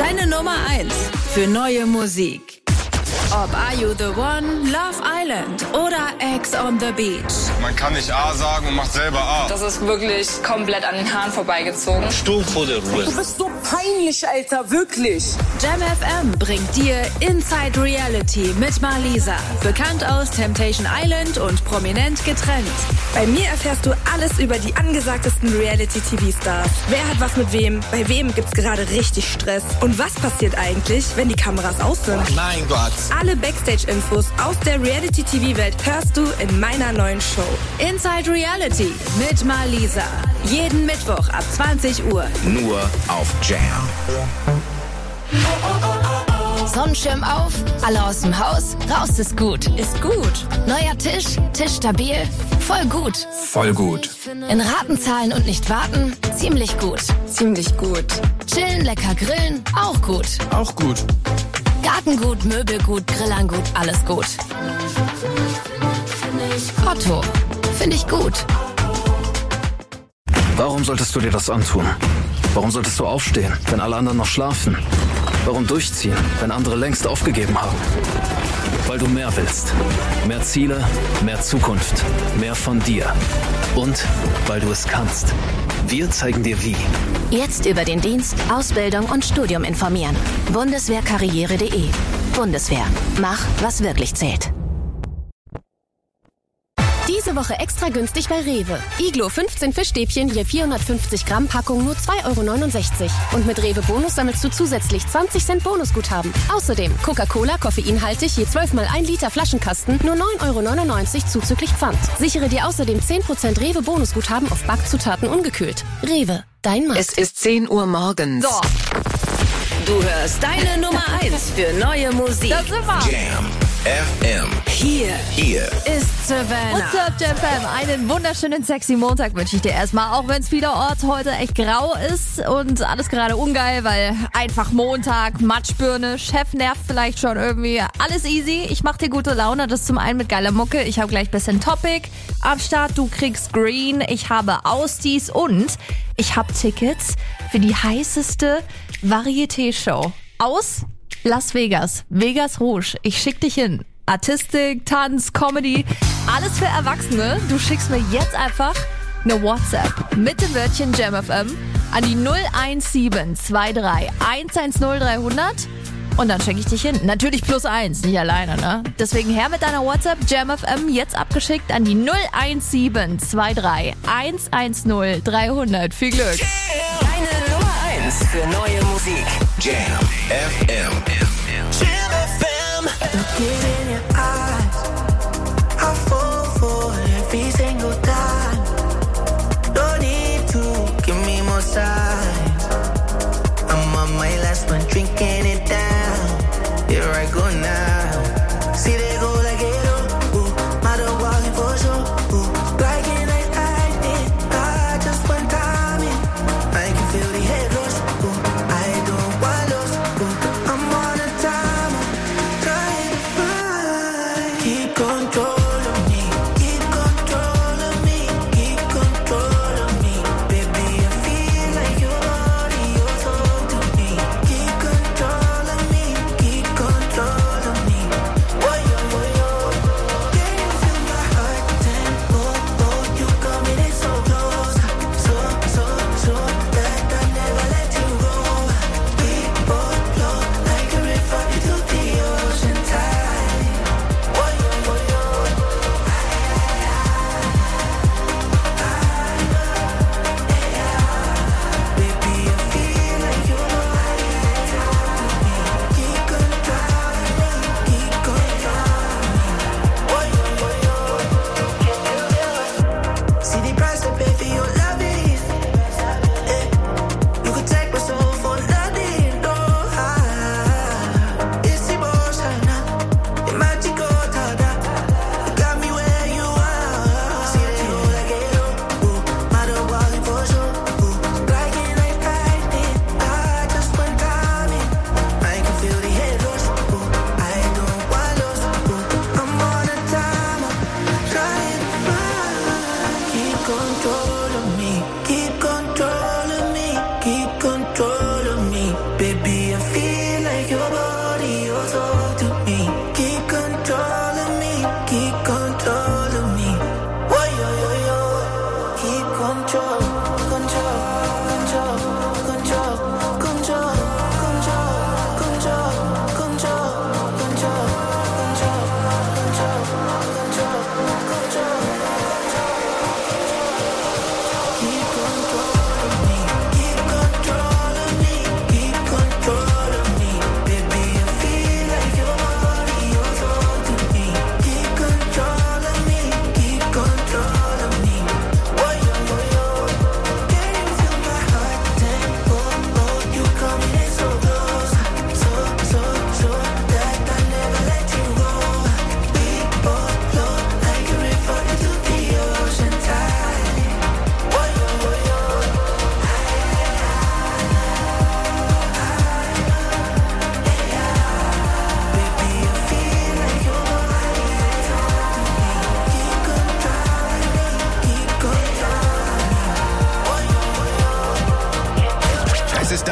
Deine Nummer 1 für neue Musik. Ob Are You The One, Love Island oder Ex on the Beach. Man kann nicht A sagen und macht selber A. Das ist wirklich komplett an den Haaren vorbeigezogen. Sturm vor der Ruhe. Du bist so peinlich, Alter, wirklich. Jam FM bringt dir Inside Reality mit Marlisa. Bekannt aus Temptation Island und prominent getrennt. Bei mir erfährst du alles über die angesagtesten Reality-TV-Stars. Wer hat was mit wem? Bei wem gibt's gerade richtig Stress? Und was passiert eigentlich, wenn die Kameras aus sind? Mein Gott. Alle Backstage-Infos aus der Reality-TV-Welt hörst du in meiner neuen Show. Inside Reality mit Marlisa. Jeden Mittwoch ab 20 Uhr. Nur auf Jam. Sonnenschirm auf, alle aus dem Haus, raus ist gut. Ist gut. Neuer Tisch, Tisch stabil, voll gut. Voll gut. In Raten zahlen und nicht warten, ziemlich gut. Ziemlich gut. Chillen, lecker grillen, auch gut. Auch gut. Gartengut, Möbelgut, Grillangut, alles gut. Otto, finde ich gut. Warum solltest du dir das antun? Warum solltest du aufstehen, wenn alle anderen noch schlafen? Warum durchziehen, wenn andere längst aufgegeben haben? Weil du mehr willst. Mehr Ziele, mehr Zukunft, mehr von dir. Und weil du es kannst. Wir zeigen dir wie. Jetzt über den Dienst, Ausbildung und Studium informieren. Bundeswehrkarriere.de. Bundeswehr. Mach, was wirklich zählt. Diese Woche extra günstig bei Rewe. Iglo 15 Fischstäbchen je 450 Gramm Packung nur 2,69 €. Und mit Rewe Bonus sammelst du zusätzlich 20 Cent Bonusguthaben. Außerdem Coca-Cola koffeinhaltig je 12 mal 1 Liter Flaschenkasten nur 9,99 € zuzüglich Pfand. Sichere dir außerdem 10% Rewe Bonusguthaben auf Backzutaten ungekühlt. Rewe, dein Markt. Es ist 10 Uhr morgens. So. Du hörst deine Nummer 1 für neue Musik. Das sind wir. Jam FM. Hier ist Savannah. What's up, Jam Fam? Einen wunderschönen, sexy Montag wünsche ich dir erstmal. Auch wenn es vielerorts heute echt grau ist und alles gerade ungeil, weil einfach Montag, Matschbirne, Chef nervt vielleicht schon irgendwie. Alles easy. Ich mach dir gute Laune. Das zum einen mit geiler Mucke. Ich habe gleich ein bisschen Topic am Start. Du kriegst Green. Ich habe Austies und ich habe Tickets für die heißeste Varieté-Show aus Las Vegas. Vegas Rouge. Ich schick dich hin. Artistik, Tanz, Comedy, alles für Erwachsene. Du schickst mir jetzt einfach eine WhatsApp mit dem Wörtchen JamFM an die 01723 110 300 und dann schicke ich dich hin. Natürlich +1, nicht alleine, ne? Deswegen her mit deiner WhatsApp JamFM jetzt abgeschickt an die 01723 110 300. Viel Glück! Deine Nummer 1 für neue Musik. Jam FM. Jam FM. Look in your eyes. I fall for every single time. No need to give me more signs. I'm on my last one, drinking it down. Here I go now. See they go like it, ooh, matter walking for sure, ooh. Like it, I did, I just one time in. I can feel the head rush, ooh. I don't want lost, ooh. I'm on a timer, trying to find. Keep control of me, keep control of me, keep control of me. Baby, I feel like your body, your soul to me. Keep control of me, keep control of me. Oh, yo, yo, yo. Can you feel my heart tempo? Oh, you coming in so close, so that I never let you go. We both flow like a river into the ocean tide. Oh, yo, yo, yo. Baby, I feel like your body to me. Keep control of me, keep control of me. Oh, yo, yo, yo. Can you feel it? See the price I pay for your love is. You could take my soul for nothing, no. It's emotional, it's magical, tada. You got me where you are. See they go like it, ooh, matter walking for sure, ooh. Like it, like I did, I just went down in. I can feel the head rush, ooh. I don't want lost, ooh. I'm on a timer, trying to find. Keep control of me, keep control of me, keep control of me. Baby, I feel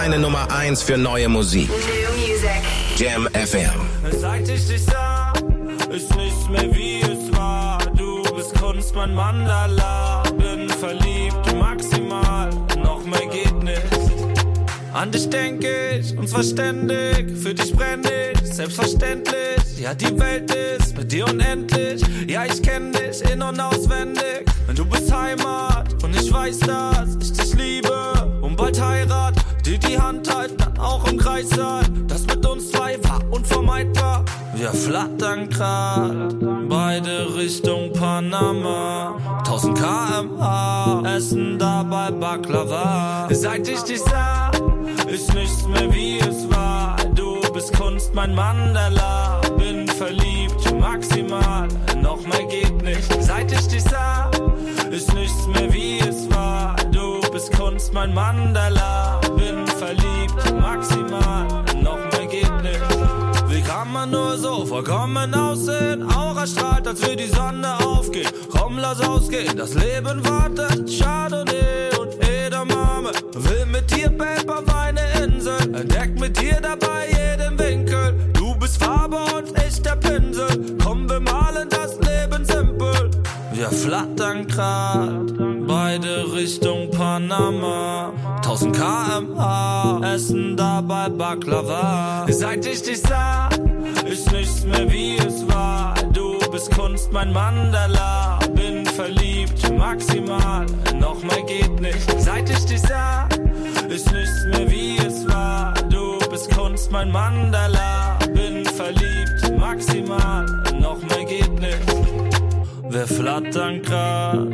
deine Nummer 1 für neue Musik. Jam FM. Seit ich dich sah, ist nichts mehr wie es war. Du bist Kunst, mein Mandala. Bin verliebt, maximal, noch mehr geht nicht. An dich denk ich, und zwar ständig. Für dich brenn ich, selbstverständlich. Ja, die Welt ist mit dir unendlich. Ja, ich kenn dich in- und auswendig. Du bist Heimat und ich weiß, dass ich dich liebe. Und bald Heirat, dir die Hand halten, dann auch im Kreis sein. Das mit uns zwei war unvermeidbar. Wir flattern grad, beide Richtung Panama. 1000 km/h, essen dabei Baklava. Seit ich dich sah, ist nichts mehr wie es war. Du bist Kunst, mein Mandala. Bin verliebt, maximal, noch mehr geht nicht. Seit ich dich sah, ist nichts mehr wie es war. Du bist Kunst, mein Mandala. Bin verliebt, maximal, noch mehr geht nicht. Wie kann man nur so vollkommen aussehen? Aura strahlt, als wir die Sonne aufgeht. Komm, lass ausgehen, das Leben wartet. Chardonnay und Edamame. Will mit dir, Babe, auf eine Insel. Entdeck mit dir dabei jeden Winkel. Du bist Farbe und ich der Pinsel. Komm, wir malen das Leben simpel. Wir flattern grad, beide Richtung Panama. 1000 km/h, essen dabei Baklava. Seit ich dich sah, ist nichts mehr wie es war. Du bist Kunst, mein Mandala. Bin verliebt, maximal, noch mehr geht nicht. Seit ich dich sah, ist nichts mehr wie es war. Du bist Kunst, mein Mandala. Bin verliebt, maximal, noch mehr geht nicht. Wir flattern grad,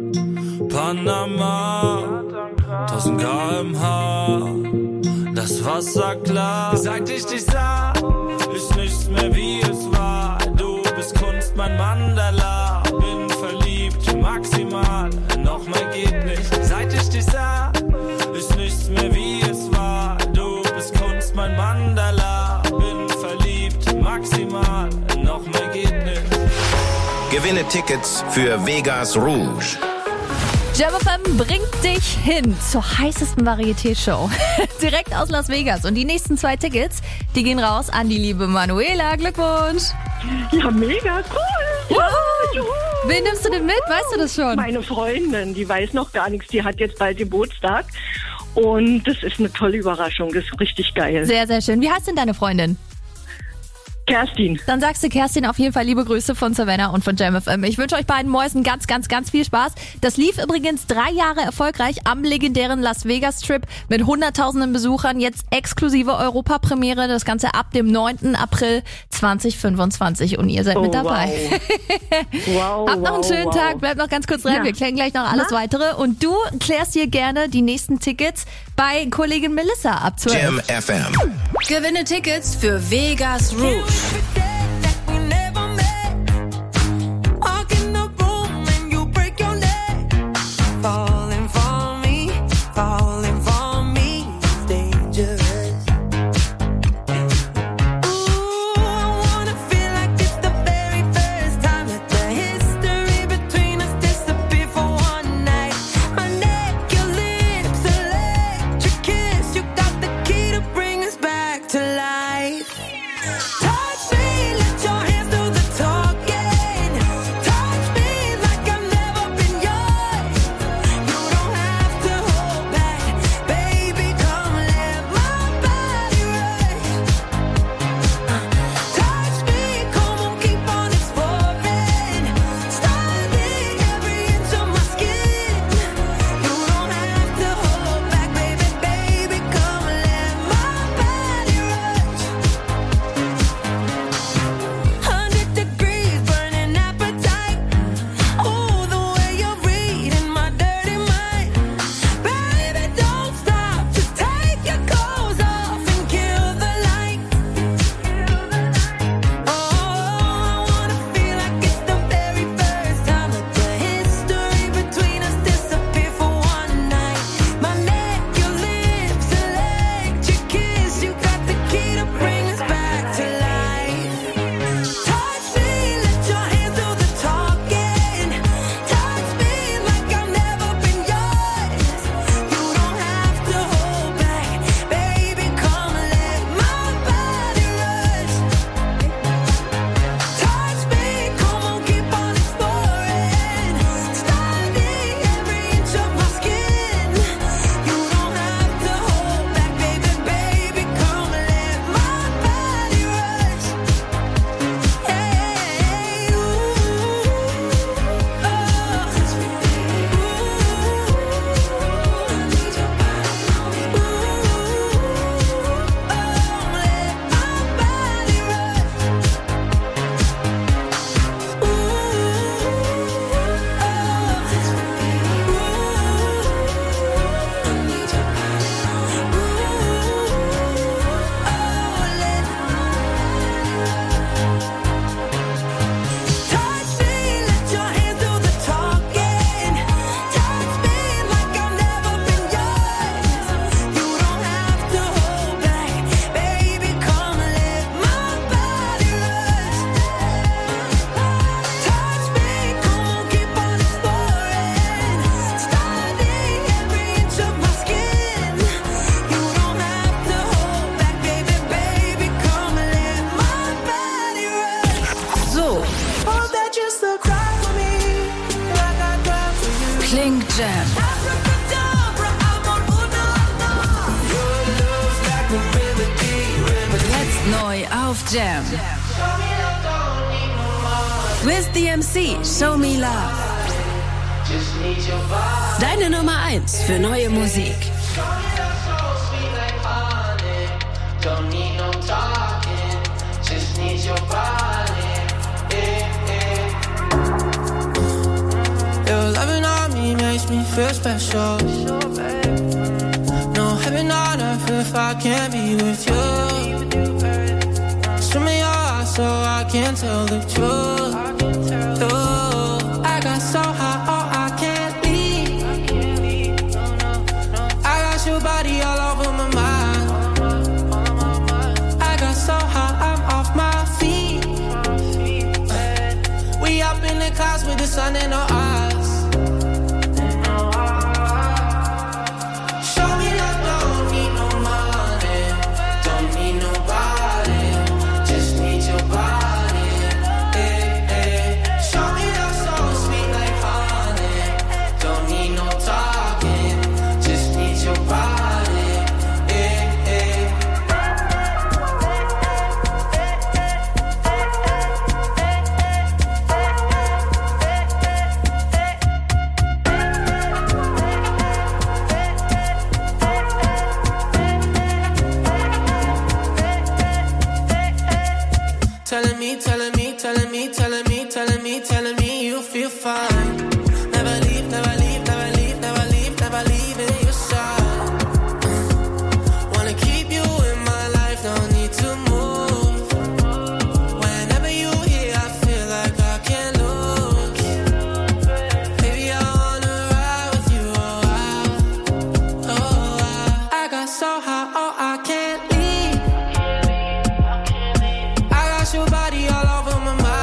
Panama, 1000 km/h, das Wasser klar. Seit ich dich sah, ist nichts mehr wie es war. Du bist Kunst, mein Mandala. Bin verliebt, maximal, noch mehr geht nicht. Seit ich dich sah, ist nichts mehr wie es war. Du bist Kunst, mein Mandala. Bin verliebt, maximal, noch mehr geht nicht. Gewinne Tickets für Vegas Rouge. Jam FM bringt dich hin zur heißesten Varieté-Show. Direkt aus Las Vegas. Und die nächsten 2 Tickets, die gehen raus an die liebe Manuela. Glückwunsch. Ja, mega cool. Ja, juhu. Wen nimmst du denn mit? Weißt du das schon? Meine Freundin, die weiß noch gar nichts. Die hat jetzt bald Geburtstag. Und das ist eine tolle Überraschung. Das ist richtig geil. Sehr, sehr schön. Wie heißt denn deine Freundin? Kerstin. Dann sagst du Kerstin auf jeden Fall liebe Grüße von Savannah und von Jam FM. Ich wünsche euch beiden Mäusen ganz, ganz, ganz viel Spaß. Das lief übrigens 3 Jahre erfolgreich am legendären Las Vegas Strip mit hunderttausenden Besuchern. Jetzt exklusive Europapremiere. Das Ganze ab dem 9. April 2025. Und ihr seid mit dabei. Wow. Habt noch einen schönen Tag. Bleibt noch ganz kurz dran. Ja. Wir klären gleich noch alles weitere. Und du klärst hier gerne die nächsten Tickets bei Kollegin Melissa ab 12. Jam FM. Gewinne Tickets für Vegas Rouge. Touch me Jam. Jetzt neu auf Jam. With the MC, Show Me Love. Deine Nummer 1 für neue Musik. Your loving on me makes me feel special. No heaven on earth if I can't be with you. Show me your eyes so I can tell the truth. I got so high, oh, I can't leave. I got your body all over my mind. I got so high, I'm off my feet. We up in the clouds with the sun in our eyes. Telling me you feel fine. Never leave, never leave, never leave, never leave, never leave in your side. Wanna keep you in my life, no need to move. Whenever you here, I feel like I can't lose. Baby, I wanna ride with you, I got so high, oh, I can't leave. I got your body all over my mind.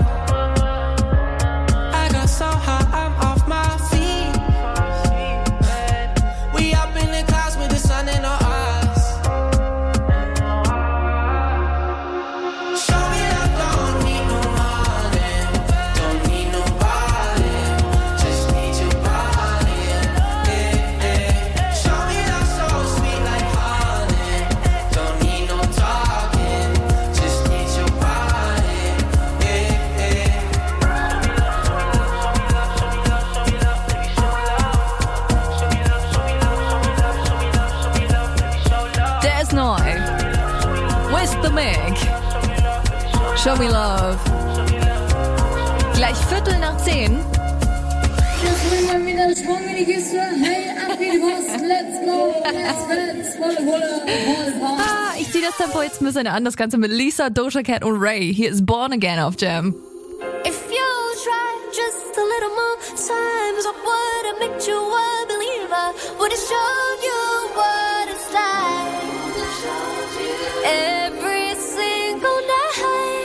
Show Me Love. Gleich 10:15. Das bringt mal wieder Schwung in die Kiste. Hey, ab wie du hast. Let's go. Let's go. Ich zieh das Tempo jetzt ein bisschen an. Das Ganze mit Lisa, Doja Cat und Ray. Hier ist Born Again auf Jam. If you try just a little more times, I would have made you a believer. Would have showed you what it's like. Every single night.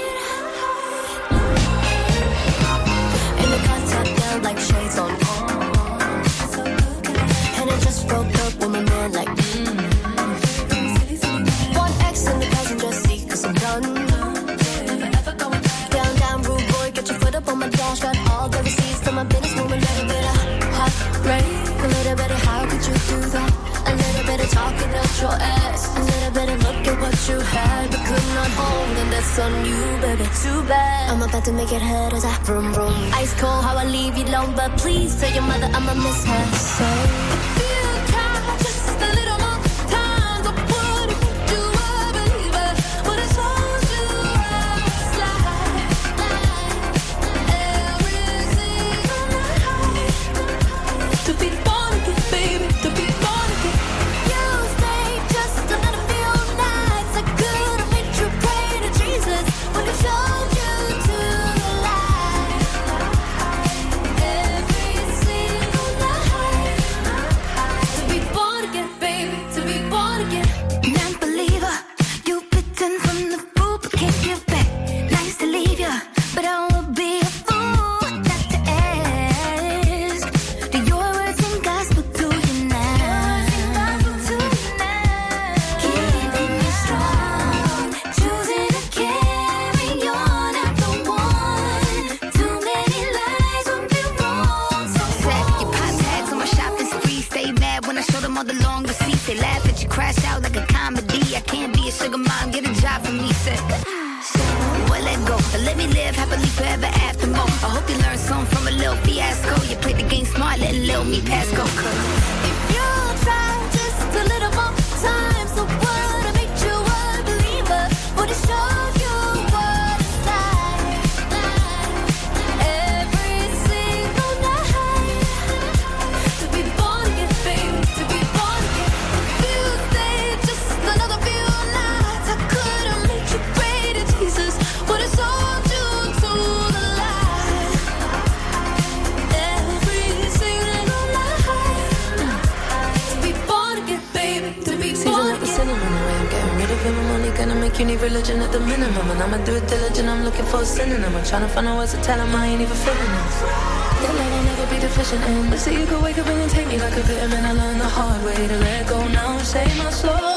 Like shades on, and I just broke up with my man like one X in the passenger seat cause I'm done. Down, rude boy, get your foot up on my dash. Got all the receipts to my business, moving a little bit of heartbreak. A little bit of how could you do that? A little bit of talking out your ass. A little bit of look at what you had but could not hold, and that's on you, baby. Too bad. I'm about to make it hurt as I vroom vroom. Ice cold, how I leave you alone, but please tell your mother I'ma miss her. So if you try just a little more time, I would've made you a believer. Would've told you I was like every single night. To be born again, baby, to be born again. You stayed just a little few nights. I could've made you pray to Jesus. Would've showed you to the light. Every single night. sugar mom, get a job for me, said. Well, let go, but let me live happily forever after more. I hope you learned something from a little fiasco. You played the game smart, letting little me pass go. If you try just a little more time, so what? I make you a believer. Would it show you what it's like? Every single night to be born again, baby, to be born again. If you stay just another few nights, I could have made you pray to Jesus. Would have sold you to the light. Every single night to be born again, baby, to be born again. Cinnamon away, I'm getting rid of him. I'm only gonna make you need religion at the minimum, and I'ma do it diligent. I'm looking for a synonym. I'm trying to find out words to tell him I ain't even feeling this. That love I'll never be deficient in. But see, you could wake up and then take me like a vitamin. I learned the hard way to let go now and save my soul.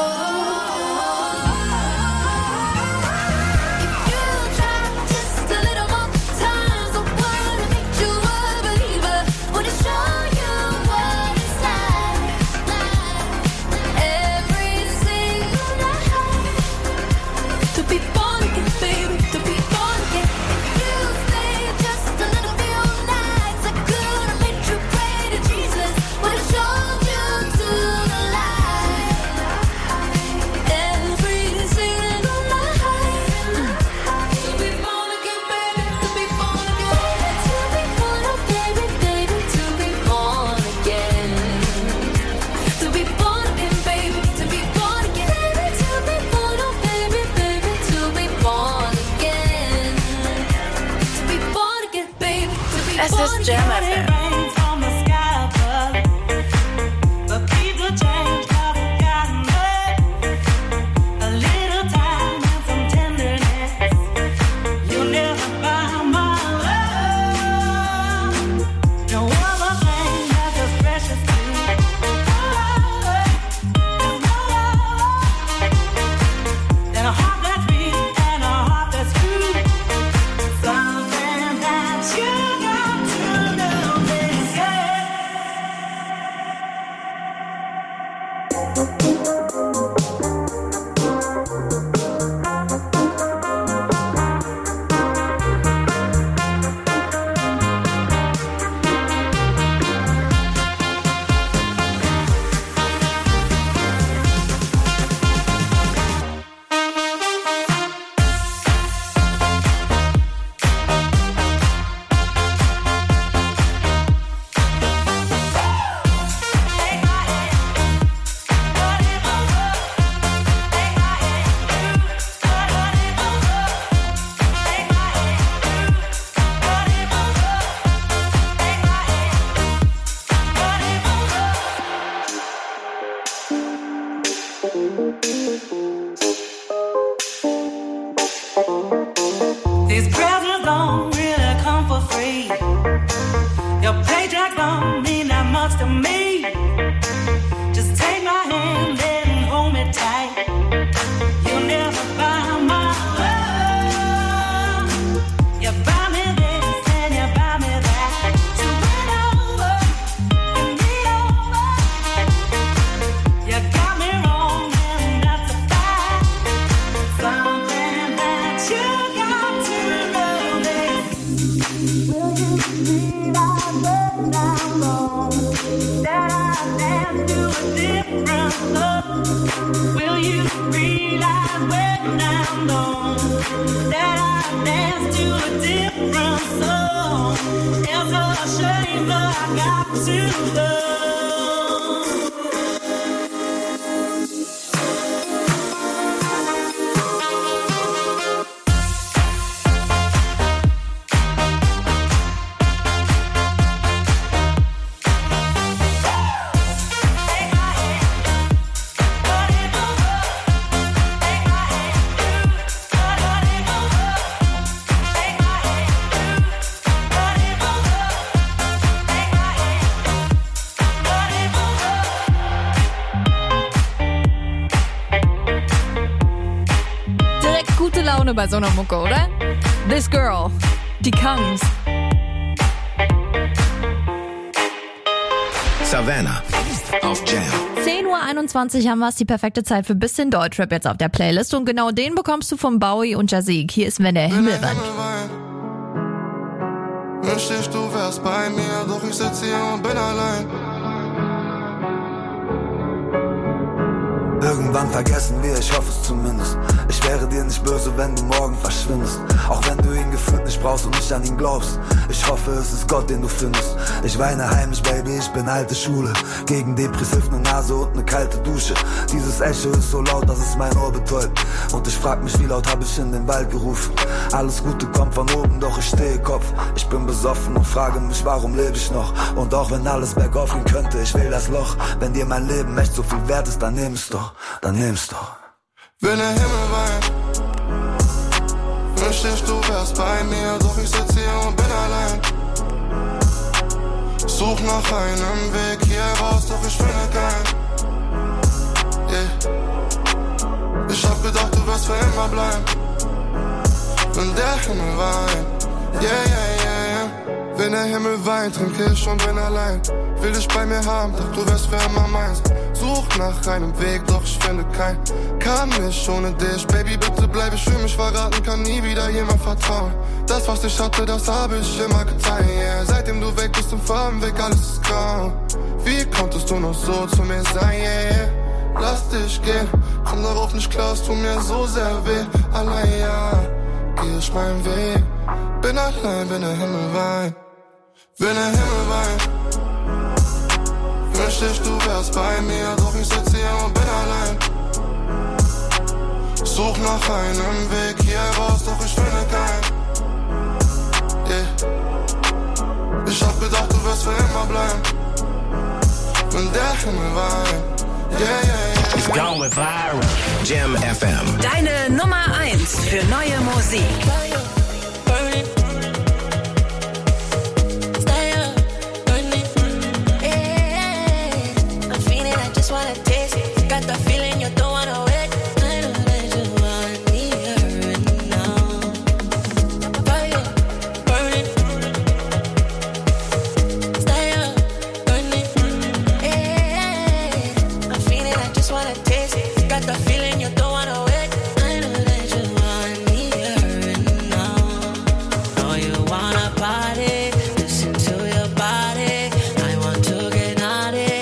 This is Jam FM. These presents don't really come for free. Your paycheck don't mean that much to me. Just take my hand and hold me tight. You'll never buy my love. You buy me this and you buy me that. So win over, and me over. You got me wrong and that's a fact. Something that you got to know this. Will you realize when I'm gone that I dance to a different love? Will you realize when I'm gone that I dance to a different song? It's a shame, but I got to love. Bei so einer Mucke, oder? This Girl, die Kangs. Savannah, auf Jam. 10:21 Uhr haben wir es, die perfekte Zeit für bisschen Deutschrap jetzt auf der Playlist. Und genau den bekommst du von Bowie und Jazik. Hier ist Wenn der Himmel weint. Wünschte ich, du wärst bei mir, doch ich sitz hier und bin allein. Irgendwann vergessen wir, ich hoffe es zumindest. Ich wäre dir nicht böse, wenn du morgen verschwindest. Auch wenn du ihn gefühlt nicht brauchst und nicht an ihn glaubst. Ich hoffe, es ist Gott, den du findest. Ich weine heimisch, Baby, ich bin alte Schule. Gegen Depressiv eine Nase und eine kalte Dusche. Dieses Echo ist so laut, dass es mein Ohr betäubt. Und ich frag mich, wie laut hab ich in den Wald gerufen. Alles Gute kommt von oben, doch ich stehe Kopf. Ich bin besoffen und frage mich, warum lebe ich noch? Und auch wenn alles bergauf gehen könnte, ich will das Loch. Wenn dir mein Leben echt so viel wert ist, dann nimm's doch. Dann nimm's doch. Wenn der Himmel weint, wünschte ich, du wärst bei mir, doch ich sitz hier und bin allein. Such nach einem Weg hier raus, doch ich finde keinen. Yeah. Ich hab gedacht, du wirst für immer bleiben. Wenn der Himmel weint, yeah, yeah, yeah. Wenn der Himmel weint, trinke ich und bin allein. Will dich bei mir haben, doch du wärst für immer meins. Such nach einem Weg, doch ich finde keinen. Kann nicht ohne dich, Baby, bitte bleib, ich fühl mich verraten, kann nie wieder jemand vertrauen. Das, was ich hatte, das habe ich immer getan, yeah. Seitdem du weg bist im Farbenweg, alles ist grau. Wie konntest du noch so zu mir sein, yeah. Lass dich gehen, komm darauf nicht klar, es tut mir so sehr weh. Allein, ja, geh ich meinen Weg. Bin allein, wenn der Himmel weint. Wenn der Himmel weint, wünschte ich, du wärst bei mir, doch ich sitz hier und bin allein. Such nach einem Weg hier raus, doch ich finde keinen. Yeah. Ich hab gedacht, du wirst für immer bleiben. Wenn der Himmel weint, yeah, yeah, yeah. It's going viral. Jam FM. Deine Nummer 1 für neue Musik. Wanna taste it, got the feeling you don't wanna wait. I know that you want me right now. Fire, burning, stay up, burning. Hey, I'm feeling, I just wanna taste it, got the feeling you don't wanna wait. I know that you want me right now. Know you wanna party, listen to your body. I want to get naughty.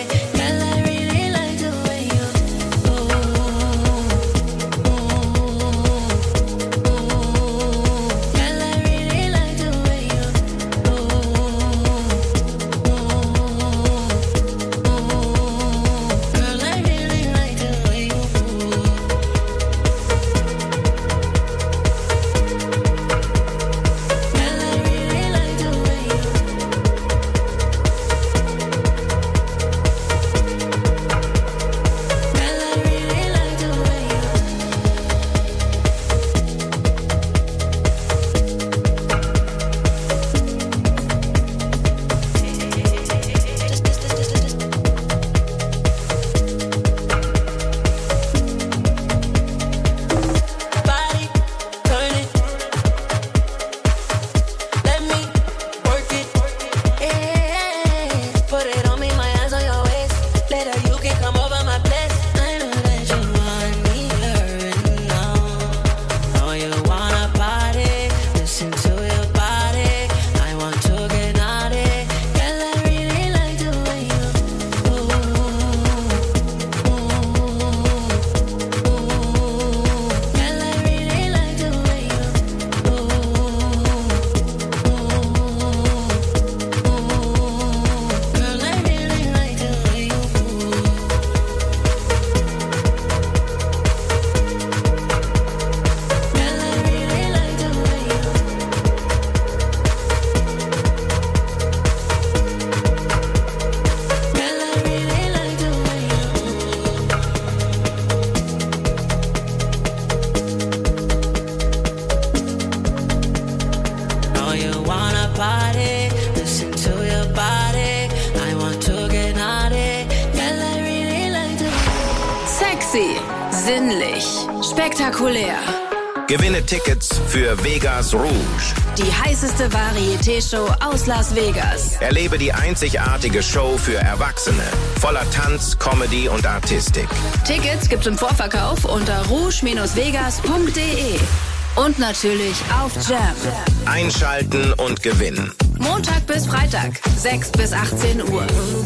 Sexy, sinnlich, spektakulär. Gewinne Tickets für Vegas Rouge. Die heißeste Varieté-Show aus Las Vegas. Erlebe die einzigartige Show für Erwachsene. Voller Tanz, Comedy und Artistik. Tickets gibt's im Vorverkauf unter rouge-vegas.de. Und natürlich auf Jam. Einschalten und gewinnen. Montag bis Freitag, 6 bis 18 Uhr.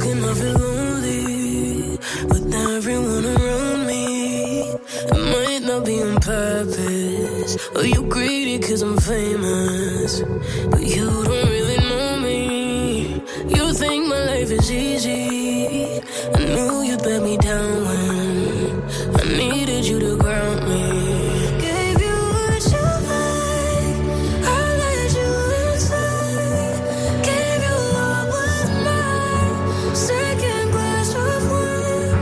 It might not be on purpose, or you greedy cause I'm famous, but you don't really know me. You think my life is easy. I knew you'd let me down when I needed you to ground me. Gave you what you like, I let you inside. Gave you all was mine, second glass of wine.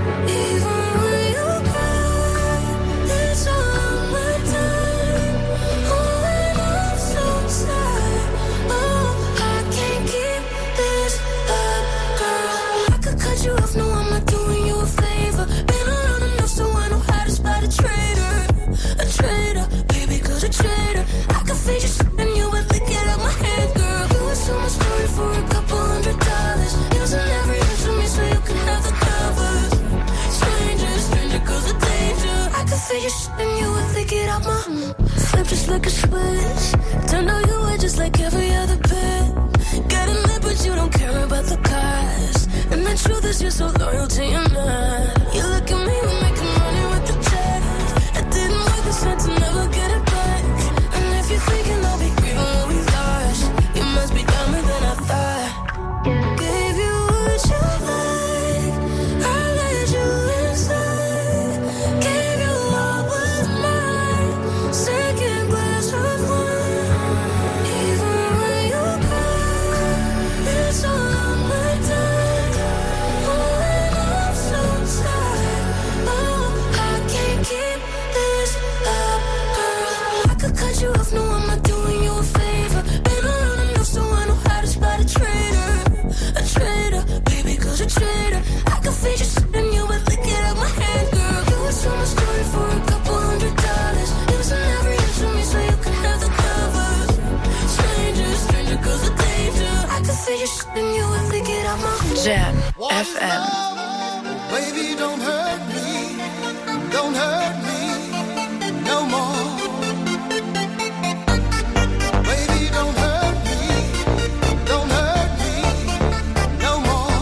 Even when you cry, it's all my time. Oh, and I'm so sad. Oh, I can't keep this up, girl. I could cut you off, no, I'm not doing you a favor. Been around enough so I know how to spot a traitor. A traitor, baby, cause a traitor. I could fade your shit and you would lick it out my hand, girl. You would sell my story for a couple $100. Using every inch of me so you can have the covers. Stranger, cause a danger. I could fade your shit and you would lick it out my flip just like a switch. Turned out you were just like every other bitch. Got a lip but you don't care about the cost. And the truth is you're so loyal to your man. You look at me, we're making money with the check. It didn't work, the sense to never get it back. And if you're thinking I'll be grieving what we lost, you must be dumber than I thought. Gave you what you like, I let you inside. Gave you all was mine, second glass of wine. Even when you cry, it's all my time. Oh, and I'm so tired. Oh, I can't keep this up, girl. I could cut you off, no, I'm not doing you a favor. Been around enough so I know how to spot a traitor. A traitor, baby, cause a traitor. I could fade your shit and you would lick it out my hand, girl. You would sell my story for a couple $100. Using every inch of me so you can have the covers. Stranger, cause a danger. I could fade your shit and you would lick it out my Jam FM. Baby, don't hurt me. Don't hurt me no more. Baby, don't hurt me. Don't hurt me no more.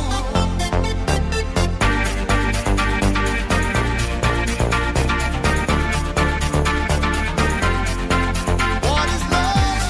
What is love?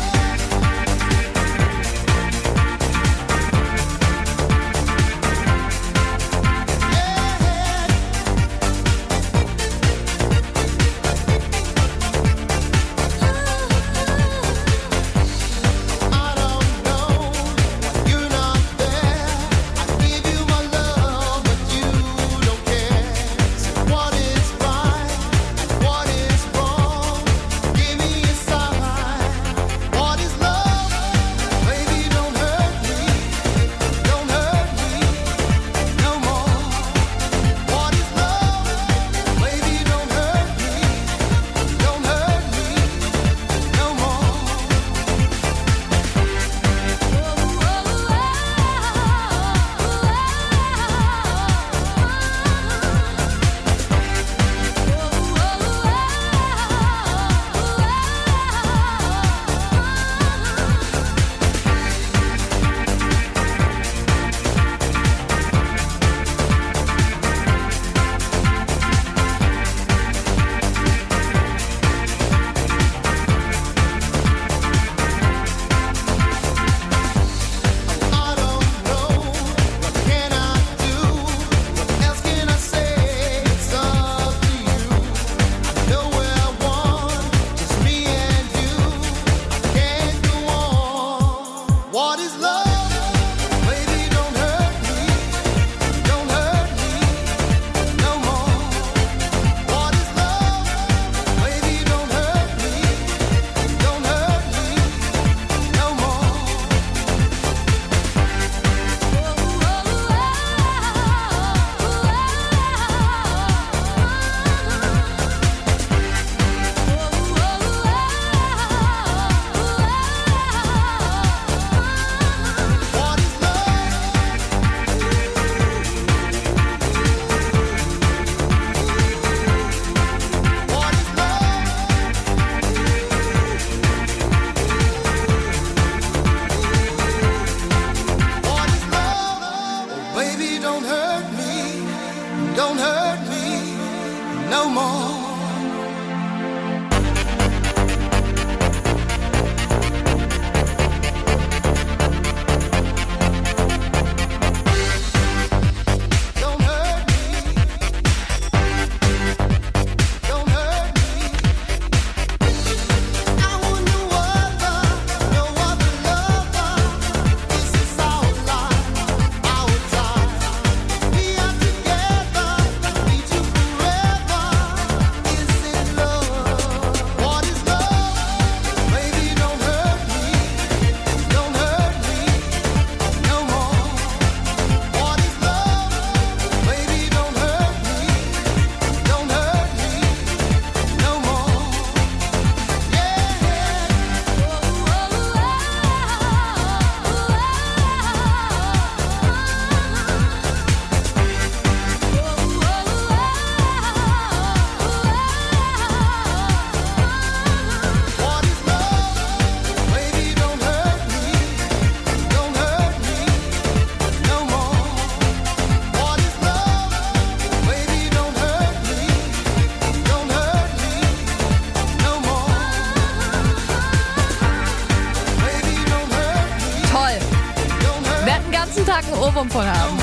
Ohrwurm von haben.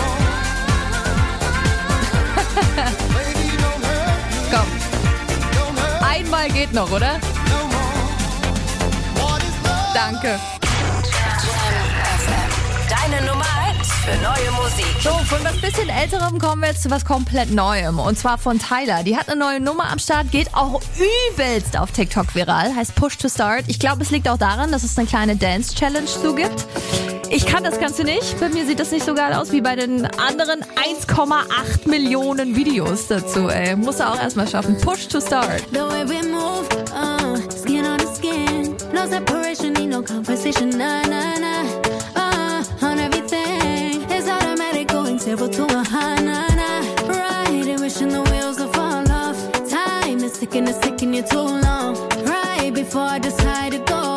Komm. Einmal geht noch, oder? Danke. Deine Nummer 1 für neue Musik. So, von was bisschen Älterem kommen wir jetzt zu was komplett Neuem. Und zwar von Tyler. Die hat eine neue Nummer am Start, geht auch übelst auf TikTok viral. Heißt Push to Start. Ich glaube, es liegt auch daran, dass es eine kleine Dance-Challenge zugibt. Ich kann das Ganze nicht. Bei mir sieht das nicht so geil aus wie bei den anderen 1,8 Millionen Videos dazu. Muss er auch erstmal schaffen. Push to Start. The way we move, skin on the skin. No separation, need no conversation. Nah, nah, nah. On everything. It's automatic, going table to a high, nah, nah. Right, and wishing the wheels will fall off. Time is ticking, it's taking you too long. Right before I decide to go.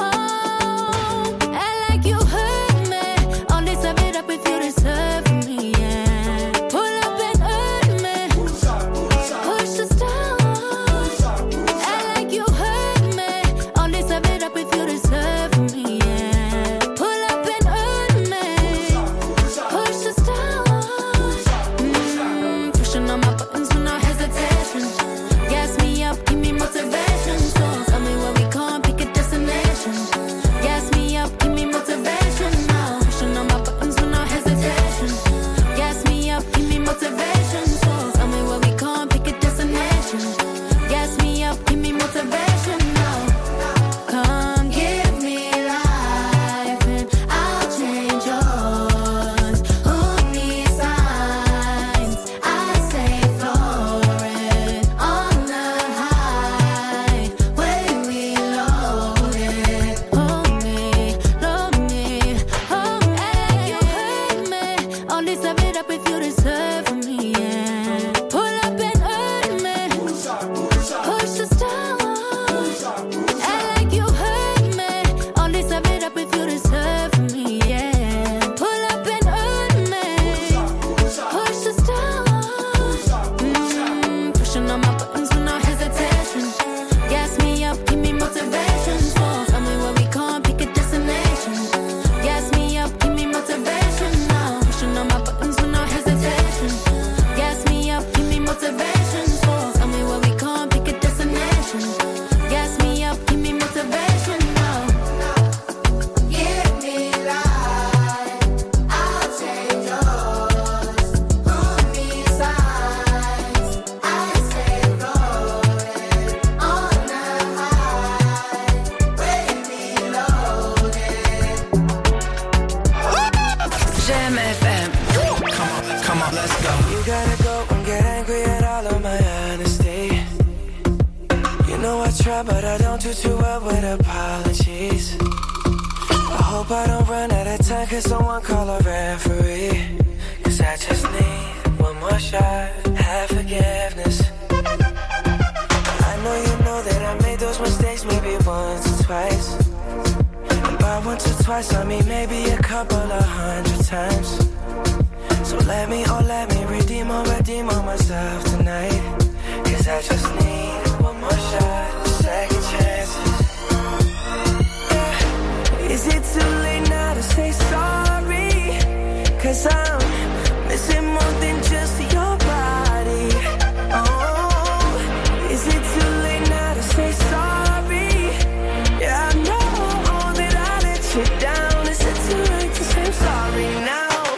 But I don't do too well with apologies. I hope I don't run out of time, cause someone call a referee. Cause I just need one more shot, have forgiveness. I know you know that I made those mistakes maybe once or twice. And by once or twice I mean maybe a couple of 100 times. So let me redeem on myself tonight. Cause I just need one more shot, second chances. Yeah. Is it too late now to say sorry? Cause I'm missing more than just your body. Oh, is it too late now to say sorry? Yeah, I know that I let you down. Is it too late to say I'm sorry now?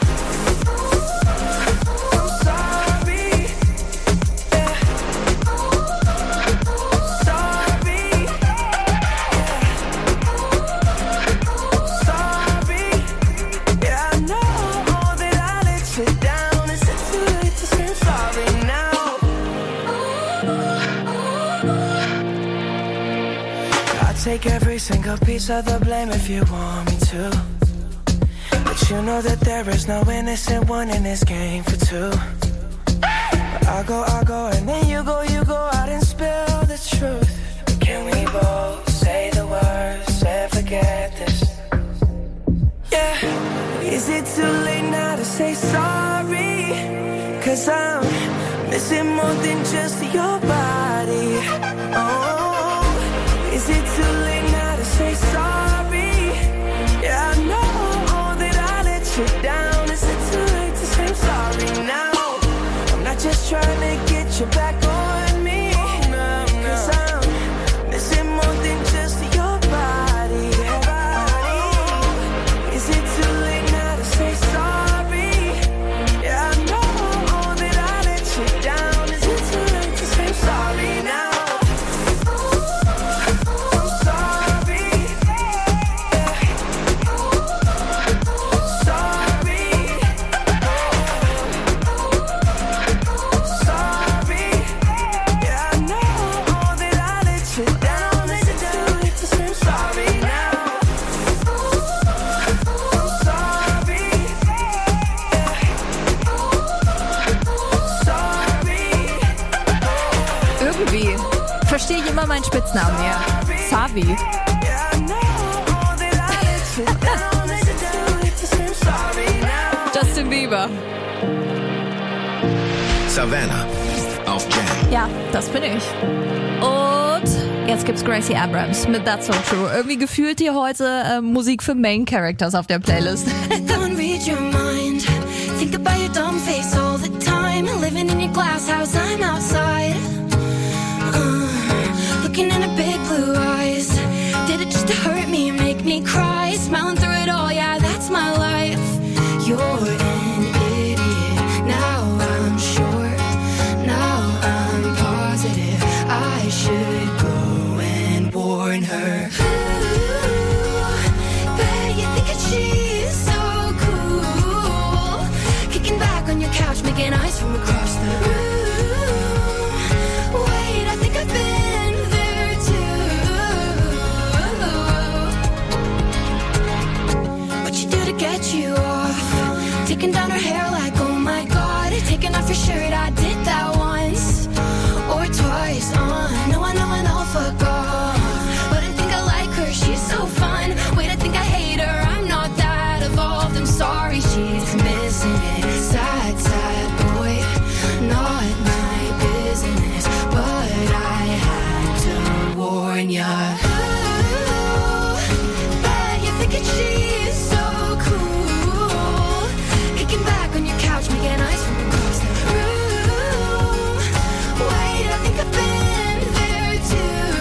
Take every single piece of the blame if you want me to. But you know that there is no innocent one in this game for two. But I go, and then you go out and spill the truth. Can we both say the words and forget this? Yeah. Is it too late now to say sorry? Cause I'm missing more than just your body. Oh, is it too late now to say sorry? Yeah, I know that I let you down. Is it Verstehe ich immer meinen Spitznamen hier. Savi. Justin Bieber. Savannah auf Jam. Ja, das bin ich. Und jetzt gibt's Gracie Abrams mit That's So True. Irgendwie gefühlt hier heute Musik für Main Characters auf der Playlist. Don't read your mind. Think about your dumb face all the time. Living in your glass house, I'm outside. Looking in her big blue eyes. Did it just to hurt me, make me cry? Smiling through it all, yeah, that's my life. You're an idiot. Now I'm sure. Now I'm positive. I should go and warn her. Ooh, bet you think that she's so cool. Kicking back on your couch, making eyes from across the room. Wait, I think I've been there too. What you do to get you off? Taking down her hair like, oh my god. Taking off your shirt, I did that once or twice. No, I know, fuck off. But I think I like her, she's so fun. Wait, I think I hate her, I'm not that evolved. I'm sorry, she's missing it. Sad, sad boy, not my business. But I had to warn ya. Ooh, bet you're thinking she's so cool. Kicking back on your couch, making eyes from across the room. Wait, I think I've been there too.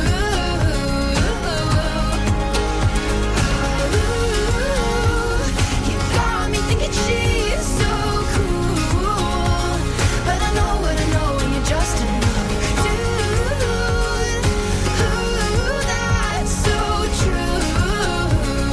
Ooh, you got me thinking she's so cool. But I know what I know, and you're just another dude. Ooh, that's so true.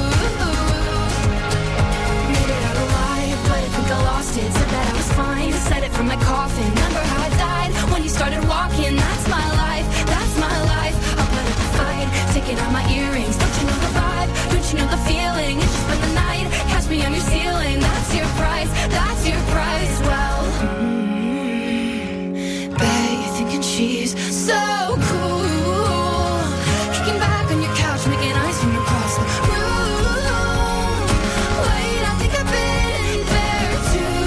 Made it out alive, but I think I lost it. Said that I was fine, said it from my coffin. Remember how I died when you started walking? That's my life, that's my life. I'll put up a fight, taking out my earrings. Don't you know the vibe? Don't you know the feeling? It's just spend the night, catch me on your ceiling. That's your price, that's your price. Well, bet you're thinking she's so cool. Kicking back on your couch, making eyes from across the room. Wait, I think I've been there too.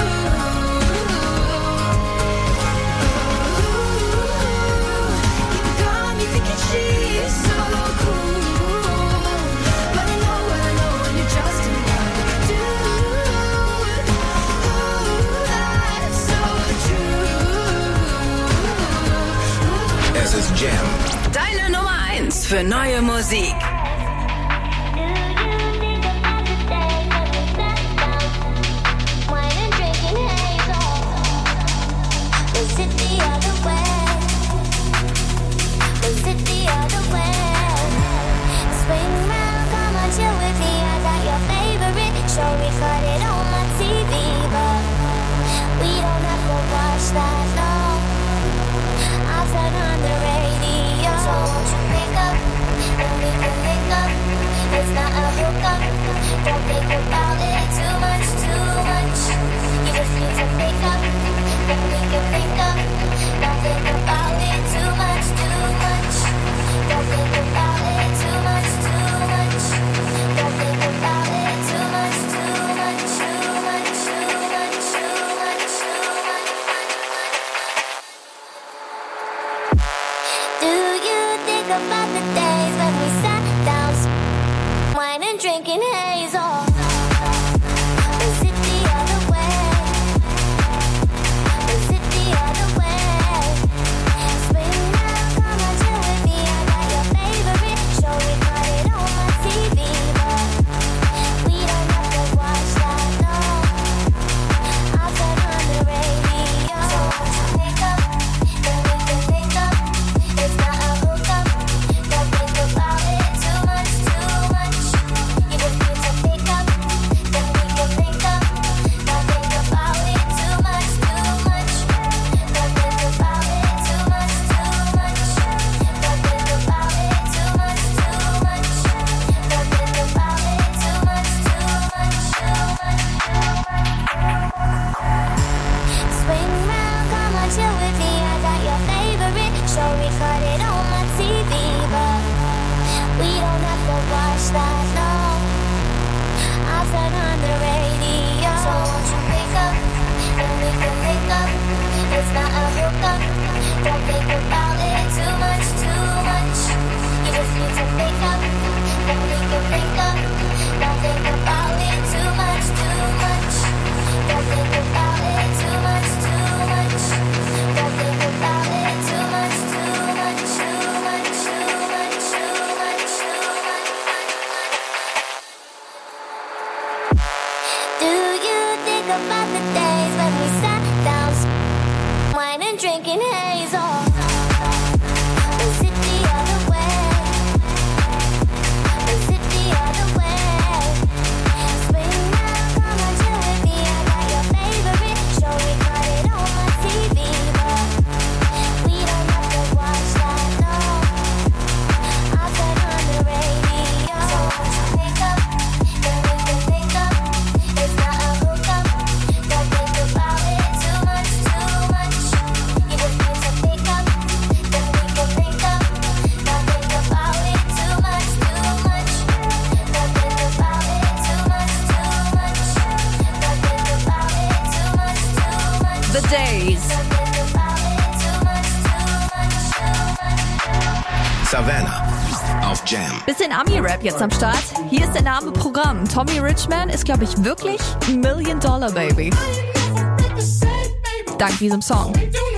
You got me thinking she's so cool. But I know what I know, and you're just another dude. Ooh, that's so true. Es ist Jam. Deine Nummer 1 für neue Musik. Show recorded on my TV, but we don't have to watch that, no. I'll turn on the radio. So won't you pick up, and we can link up. It's not a hookup. Don't think about it too much, too much. You just need to pick up, and we can link up. Don't think about it too much, too much. Don't think about it too much, too much. Don't think about it too much, too much, too much, too much, too much, too much. Do you think about the days when we sat down, wine and drinking hazel? Is it the other way? Is it the other way? Spring now, come on, chill with me. I got your favorite show recorded on my TV, but we don't have to watch that, no. I'll turn on the radio. So won't you pick up, then we can link up. It's not a hookup. Don't think outside on the radio. So won't you wake up and we can make up? It's not a hookup. Don't think about it too much, too much. You just need to wake up and we can make up. Don't think about it too much, too much. Don't think about it too much, too much. Don't think about it too much, too much, too much, too much, too much, too much. Do you think about the days when we sat down, wine and drinking haze? Or was it the other way? Was it the other way? Spring now, come on, chill with me. I got your favorite show, we got it on my TV, but we don't have to watch that, no. I'll turn on the radio. So won't you wake up, then we can make up. It's not a hookup. Don't think about it too much, too much. You just need to pick up, then we can make up. Don't think about it too much, too much. Don't think about it too much, too much. Don't think about it too much, too much. The Days. Savannah auf Jam. Bisschen Ami-Rap jetzt am Start. Hier ist der Name Programm. Tommy Richman ist, glaube ich, wirklich $1 Million Baby. Dank diesem Song.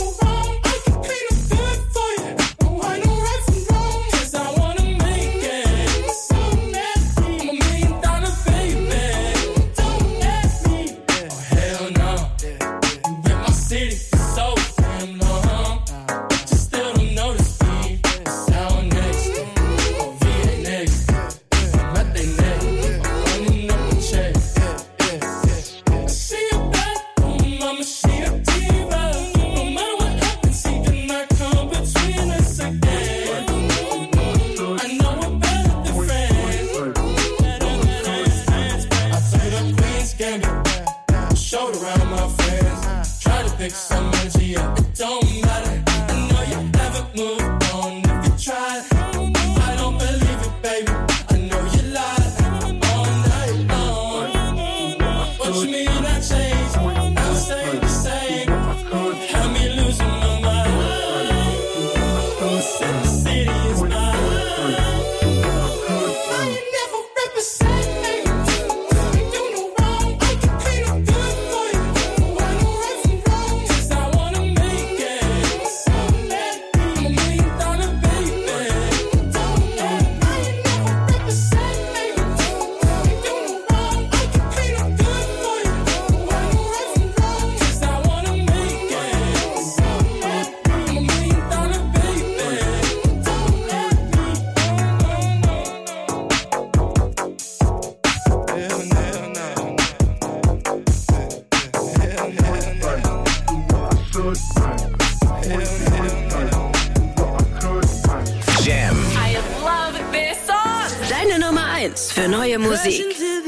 Jam. I love this song. Deine Nummer 1 für neue Musik.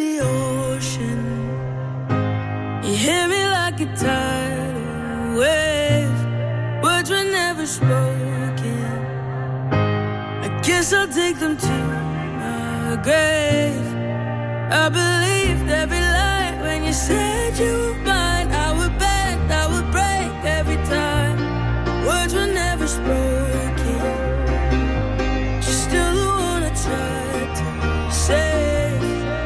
You hear me like a tidal wave. Words were never spoken. I guess I'll take them to my grave. I believed every lie when you said you were mine. I would bend, I would break every time. Words were never spoken. You're still the one I tried to save.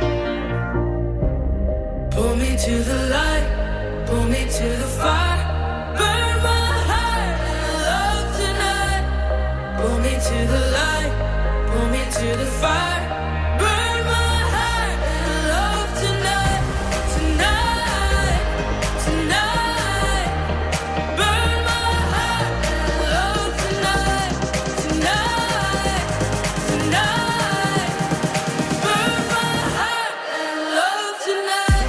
Pull me to the light, pull me to the fire. Burn my heart in love tonight. Pull me to the light, pull me to the fire. Burn my heart in love tonight, tonight, tonight. Burn my heart in love tonight, tonight, tonight. Burn my heart in love tonight.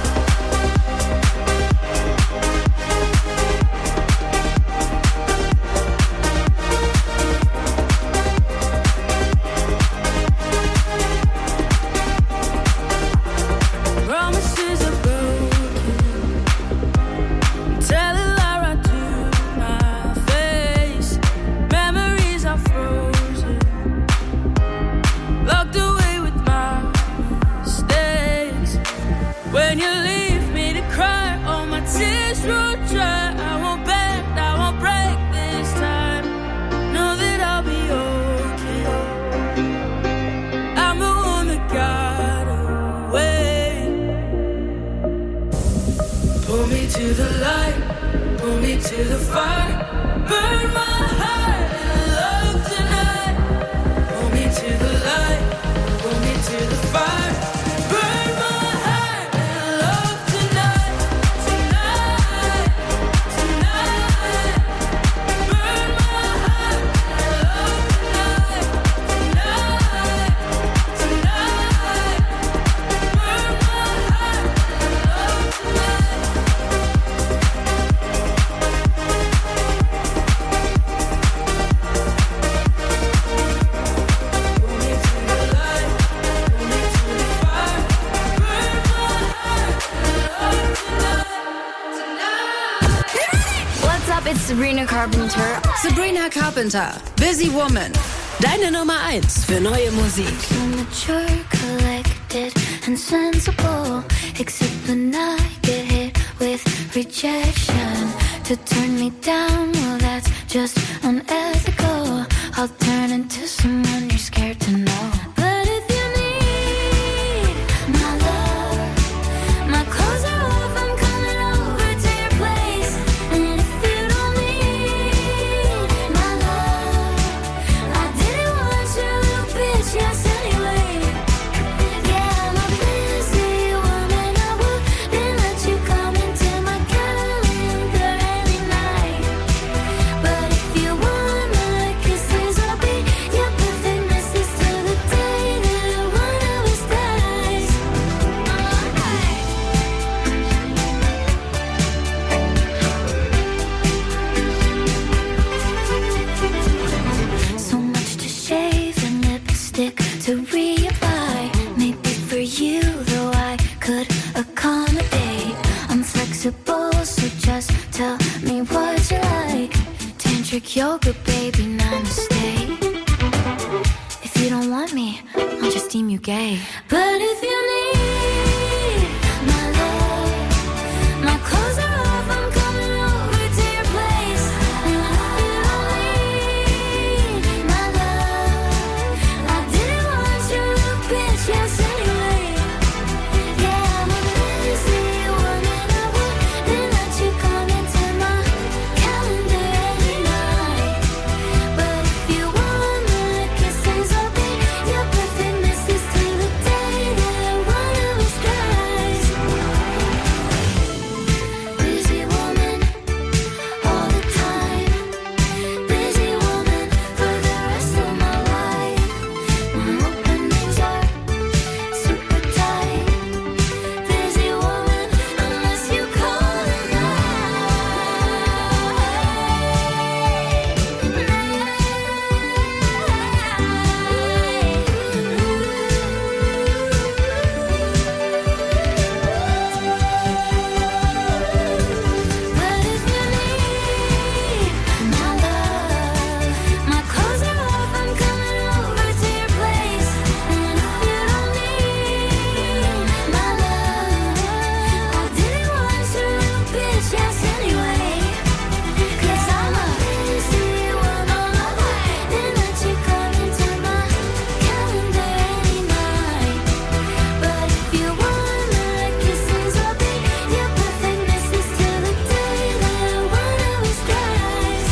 to the fire, burn my heart in love tonight. Pull me to the light, pull me to the fire, burn my heart in love tonight, tonight, tonight. Burn my heart in love tonight, tonight, tonight. Burn my heart in love tonight. What's up, it's Sabrina Carpenter. Sabrina Carpenter, Busy Woman. Deine Nummer 1 für neue Musik. Mature, collected, and sensible. Except when I get hit with rejection. To turn me down, well, that's just unethical. I'll turn into someone you're scared to know. But if you need my love, my clothes are off, I'm coming over to your place. And if you don't need my love, I didn't want your little bitch, yes, anyway. Yeah, I'm a busy woman, I wouldn't let you come into my calendar any night. But if you want my kisses, I'll be your perfect missus till the day that one of us dies. So much to shave and lipstick to reapply. Maybe for you, though, I could accommodate. I'm flexible, so just tell me what you like. Tantric yoga, baby, namaste. If you don't want me, I'll just deem you gay. But if you need my love, my clothes are off, I'm coming over to your place. And if you don't need my love, I didn't want your little bitch, yes, anyway. Yeah, I'm a busy woman, I wouldn't let you come into my calendar any night. But if you want my kisses, I'll be your perfect missus till the day that one of us dies. Busy woman, all the time. Busy woman for the rest of my life. My openings are super tight. Busy woman, unless you call it But if you need my love, my clothes are off, I'm coming over to your place. And if you don't need my love, I didn't want your little bitch, yes, anyway. 'Cause I'm a busy woman, I wouldn't let you come into my calendar any night. But if you want my kisses, I'll be your perfect missus till the day that one of us dies.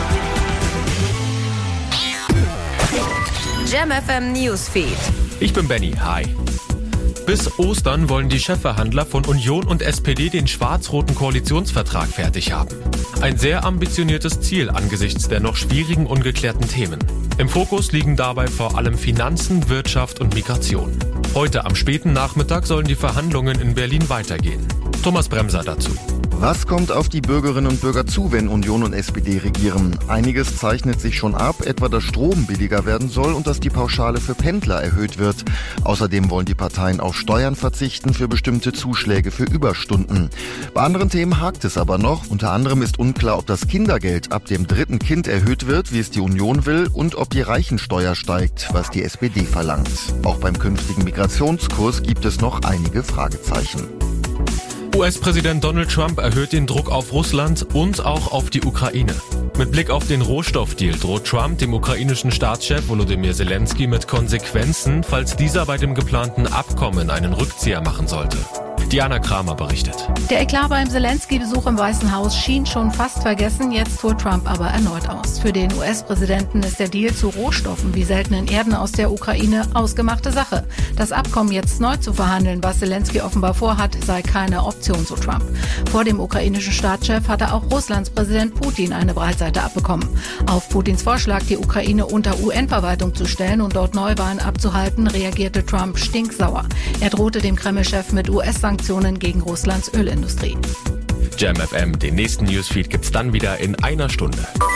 Jam FM Newsfeed. Ich bin Benny, hi. Bis Ostern wollen die Chefverhandler von Union und SPD den schwarz-roten Koalitionsvertrag fertig haben. Ein sehr ambitioniertes Ziel angesichts der noch schwierigen, ungeklärten Themen. Im Fokus liegen dabei vor allem Finanzen, Wirtschaft und Migration. Heute am späten Nachmittag sollen die Verhandlungen in Berlin weitergehen. Thomas Bremser dazu. Was kommt auf die Bürgerinnen und Bürger zu, wenn Union und SPD regieren? Einiges zeichnet sich schon ab, etwa dass Strom billiger werden soll und dass die Pauschale für Pendler erhöht wird. Außerdem wollen die Parteien auf Steuern verzichten für bestimmte Zuschläge für Überstunden. Bei anderen Themen hakt es aber noch. Unter anderem ist unklar, ob das Kindergeld ab dem 3. Kind erhöht wird, wie es die Union will, und ob die Reichensteuer steigt, was die SPD verlangt. Auch beim künftigen Migrationskurs gibt es noch einige Fragezeichen. US-Präsident Donald Trump erhöht den Druck auf Russland und auch auf die Ukraine. Mit Blick auf den Rohstoffdeal droht Trump dem ukrainischen Staatschef Volodymyr Zelensky mit Konsequenzen, falls dieser bei dem geplanten Abkommen einen Rückzieher machen sollte. Diana Kramer berichtet. Der Eklat beim Zelensky-Besuch im Weißen Haus schien schon fast vergessen, jetzt fuhr Trump aber erneut aus. Für den US-Präsidenten ist der Deal zu Rohstoffen wie seltenen Erden aus der Ukraine ausgemachte Sache. Das Abkommen jetzt neu zu verhandeln, was Zelensky offenbar vorhat, sei keine Option, so Trump. Vor dem ukrainischen Staatschef hatte auch Russlands Präsident Putin eine Breitseite abbekommen. Auf Putins Vorschlag, die Ukraine unter UN-Verwaltung zu stellen und dort Neuwahlen abzuhalten, reagierte Trump stinksauer. Er drohte dem Kreml-Chef mit US-Sanktionen gegen Russlands Ölindustrie. Jam FM, den nächsten Newsfeed gibt's dann wieder in einer Stunde.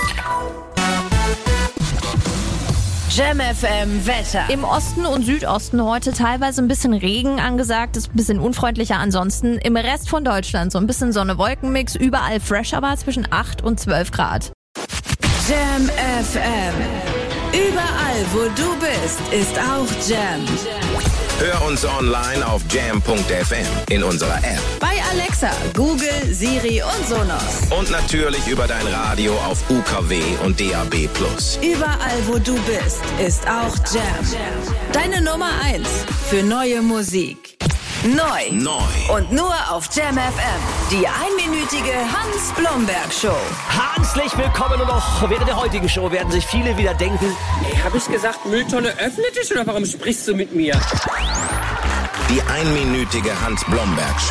Jam FM Wetter. Im Osten und Südosten heute teilweise ein bisschen Regen angesagt, ist ein bisschen unfreundlicher ansonsten. Im Rest von Deutschland so ein bisschen Sonne-Wolken-Mix, überall fresh, aber zwischen 8 und 12 Grad. Jam FM. Überall, wo du bist, ist auch Jam. Hör uns online auf jam.fm, in unserer App, Bei Alexa, Google, Siri und Sonos. und natürlich über dein Radio auf UKW und DAB+. Überall, wo du bist, ist auch Jam. Deine Nummer 1 für neue Musik. Neu. Und nur auf Jam FM. Die einminütige Hans-Blomberg-Show. Herzlich willkommen und auch während der heutigen Show werden sich viele wieder denken, Ey, hab ich gesagt, Mülltonne öffnet dich oder warum sprichst du mit mir? Die einminütige Hans-Blomberg-Show.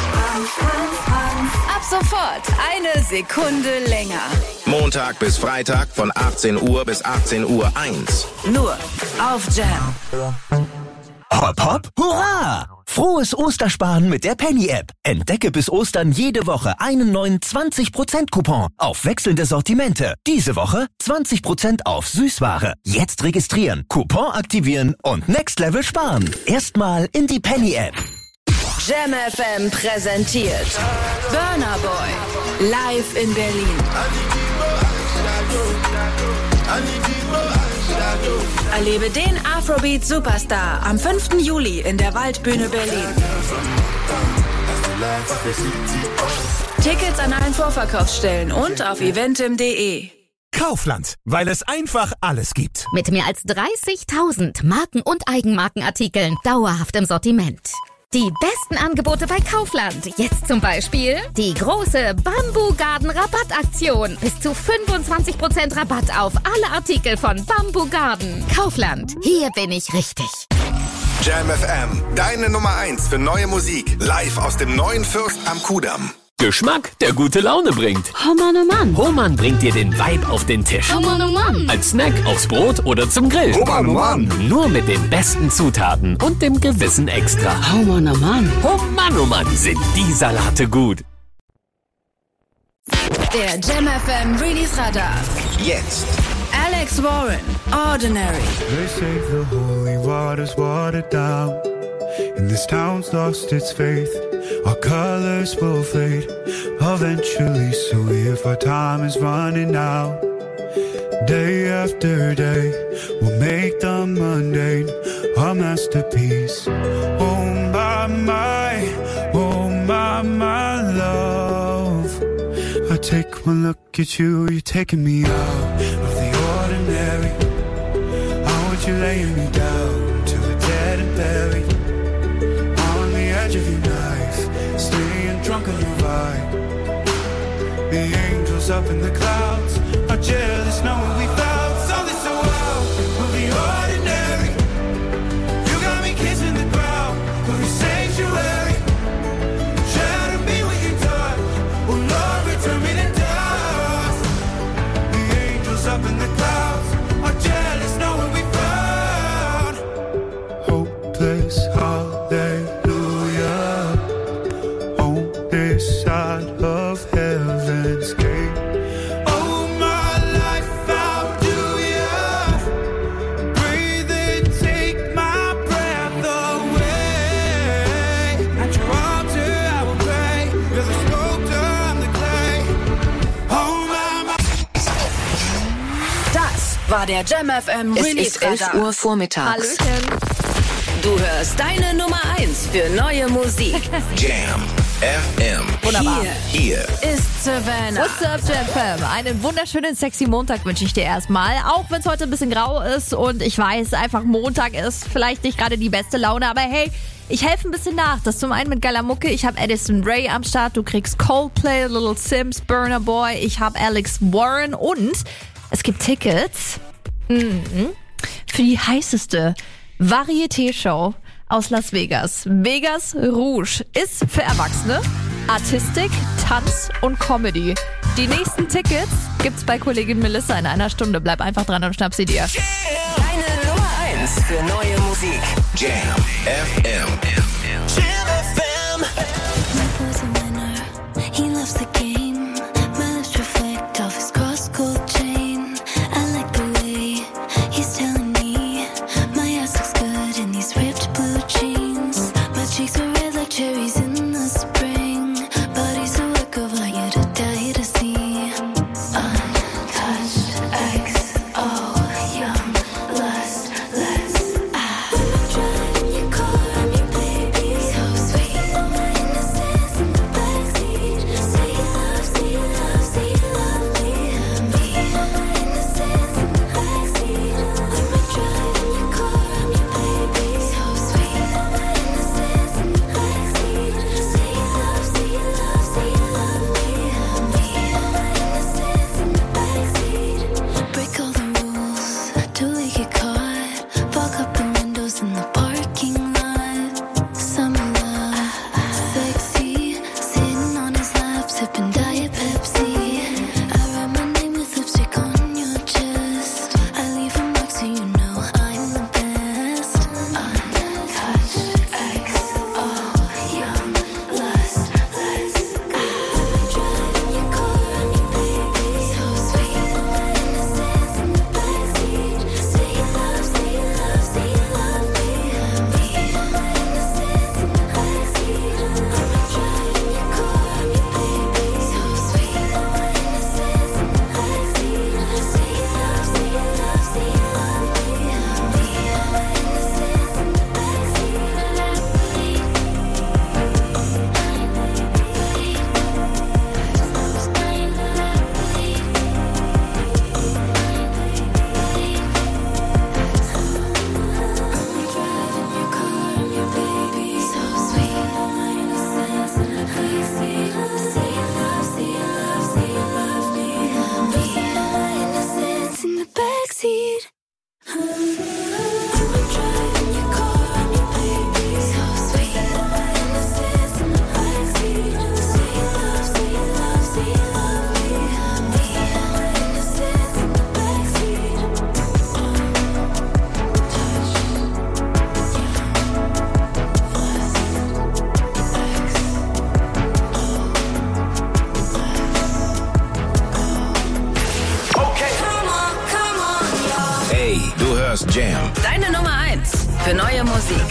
Ab sofort eine Sekunde länger. Montag bis Freitag von 18 Uhr bis 18:01 Uhr. Nur auf Jam. Hopp, hopp, hurra! Frohes Ostersparen mit der Penny-App. Entdecke bis Ostern jede Woche einen neuen 20%-Coupon auf wechselnde Sortimente. Diese Woche 20% auf Süßware. Jetzt registrieren, Coupon aktivieren und Next Level sparen. Erstmal in die Penny-App. Jam FM präsentiert Burna Boy live in Berlin. Erlebe den Afrobeat-Superstar am 5. Juli in der Waldbühne Berlin. Tickets an allen Vorverkaufsstellen und auf eventim.de. Kaufland, weil es einfach alles gibt. Mit mehr als 30.000 Marken- und Eigenmarkenartikeln dauerhaft im Sortiment. Die besten Angebote bei Kaufland. Jetzt zum Beispiel die große Bamboo Garden Rabattaktion. Bis zu 25% Rabatt auf alle Artikel von Bamboo Garden. Kaufland. Hier bin ich richtig. Jam FM, deine Nummer 1 für neue Musik. Live aus dem neuen Fürst am Kudamm. Geschmack, der gute Laune bringt. Oh Mann, oh Mann. Hohmann bringt dir den Vibe auf den Tisch. Oh Mann, oh Mann. Als Snack, aufs Brot oder zum Grill. Oh Mann, oh Mann. Nur mit den besten Zutaten und dem gewissen Extra. Oh Mann, oh Mann. Oh Mann, sind die Salate gut. Der Jam FM Release Radar. Jetzt. Alex Warren, Ordinary. They say the holy water's watered down, and this town's lost its faith. Our colors will fade eventually, so if our time is running out, day after day, we'll make the mundane our masterpiece. Oh my love, I take one look at you, you're taking me out of the ordinary. I want you laying me down to the dead and buried, on the edge of your knife, staying drunk on your vibe. The angels up in the clouds are jealous knowing we found something so wild. We'll be ordinary. You got me kissing the ground of your sanctuary. Shadow me with your touch. Oh Lord, return me to dust. The angels up in the clouds are jealous knowing we found hopeless hallelujah on this side of heaven's gate. Oh my life, how do ya breathe and take my breath away? At your altar I will pray. You're the sculptor, I'm the clay. Oh my. Das war der Jam FM Release Radar. Es ist 11 Uhr vormittags. Hallöchen. Du hörst deine Nummer 1 für neue Musik. Jam. FM. Wunderbar. Hier ist Savannah. What's up, JamFam? Einen wunderschönen, sexy Montag wünsche ich dir erstmal. Auch wenn es heute ein bisschen grau ist und ich weiß, einfach Montag ist vielleicht nicht gerade die beste Laune, aber hey, ich helfe ein bisschen nach. Das zum einen mit geiler Mucke. Ich habe Addison Rae am Start. Du kriegst Coldplay, Little Sims, Burna Boy. Ich habe Alex Warren und es gibt Tickets für die heißeste Varieté-Show aus Las Vegas. Vegas Rouge ist für Erwachsene Artistik, Tanz und Comedy. Die nächsten Tickets gibt's bei Kollegin Melissa in einer Stunde. Bleib einfach dran und schnapp sie dir. Deine Nummer 1 für neue Musik. Jam FM. Jam FM. He loves the game. My lips reflect off his cross-gold chain. I like the way he's telling me my ass looks good in these ripped blue jeans. My cheeks are red like cherries in the spring. But he's a work of art, you to die to see. Untouched XO, young lust, let's driving your car, I'm your baby. So sweet, my innocence in the backseat. Say you love, say you love, say you love me. My innocence in the backseat. I'm driving your car, I'm your baby. So sweet, my innocence in the backseat. Say you love, say you love, say you love me. My innocence in the backseat. Break all the rules till we get caught. Fog up the windows in the parking lot. Summer love, sexy. Sitting on his lap, sipping Diet Pepsi. I write my name with lipstick on your chest. I leave a mark so you know I'm the best. Untouched XO, young lust, let's go. Driving your car, I'm your baby. So sweet, my innocence in the backseat. Say you love, say you love, say you love me. My innocence in the backseat. Driving your car, I'm your baby. So sweet, my innocence in the backseat. Say you love, say you love, say you love me. My innocence in the backseat. I'm driving your car, I'm your baby. So sweet, my innocence in the backseat. Say you love, say you love, say you love me. My innocence in the backseat. Hey, du hörst Jam. Deine Nummer 1 für neue Musik.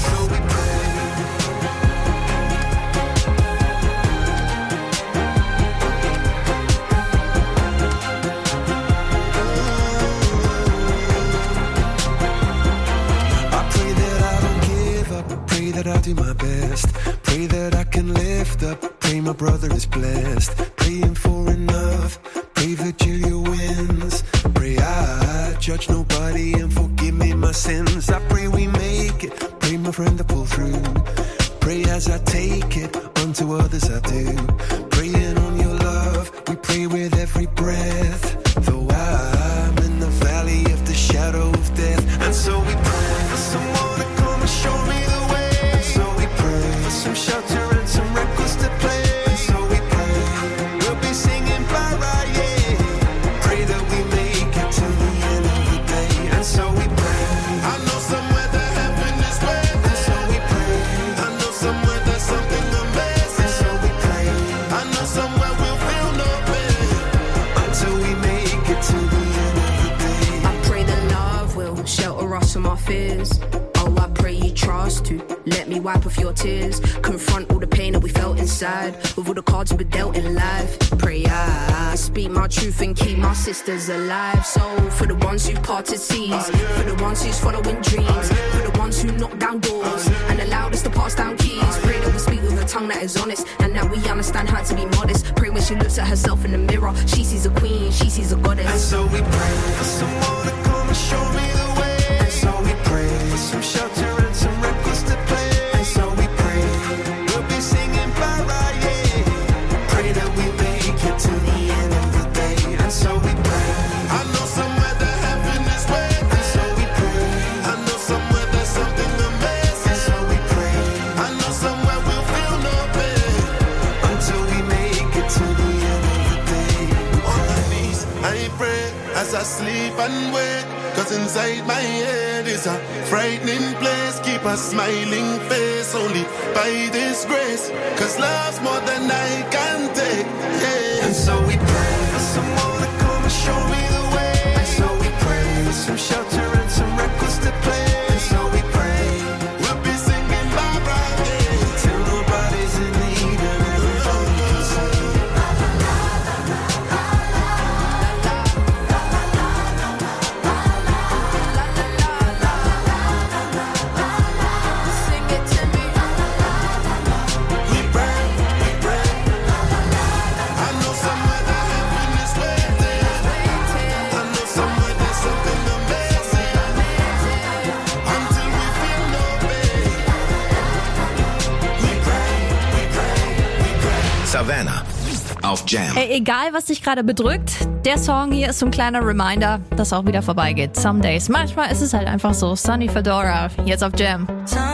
I pray that I don't give up. Pray that I do my best. Pray that I can lift up. Pray my brother is blessed. Praying for enough. Pray Virgilia wins. Pray I judge nobody and forgive me my sins. I pray we make it. Pray my friend to pull through. Pray as I take it. Unto others I do. Praying on your love. We pray with every breath. Though I'm in the valley of the shadow of death. And so we pray for someone to come and show me the way. And so we pray for some shelter and some records to play. And so we pray we'll be singing bye bye, yeah. Pray that we make it to the end of the day. And so we pray. I know somewhere that heaven is waiting. And so we pray. I know somewhere there's something amazing. And so we pray. I know somewhere we'll feel no pain until we make it to the end of the day. I pray that love will shelter us from our fears. Oh, I pray you trust to let me wipe off your tears. Confront all the pain that we felt inside with all the cards we were dealt in life. Pray I speak my truth and keep my sisters alive. So for the ones who parted seas, for the ones who's following dreams, for the ones who knock down doors and allowed us to pass down keys. Pray that we speak with with a tongue that is honest. And now we understand how to be modest. Pray when she looks at herself in the mirror. She sees a queen, she sees a goddess. And so we pray for someone to come and show me the way. And so we pray for some shelter and some records to play. And so we pray we'll be singing para, yeah. Pray that we make it to the end of the day. And so we pray. I know somewhere that heaven is waiting. And so we pray. I know somewhere there's something amazing. And so we pray. I know somewhere we'll feel no pain until we make it to the end of the day. On my knees, I pray as I sleep and wake. Cause inside my head is a frightening place. Keep a smiling face only by this grace. Cause love's more than I can take, yeah. And so we pray for someone to come and show me the way. And so we pray for some shelter and some records to play. And so we pray we'll be singing Barbara, yeah. Till nobody's in need and everybody can say Savannah auf Jam. Egal, was dich gerade bedrückt, der Song hier ist so ein kleiner Reminder, dass auch wieder vorbeigeht. Some days. Manchmal ist es halt einfach so. Sunny Fedora, jetzt auf Jam.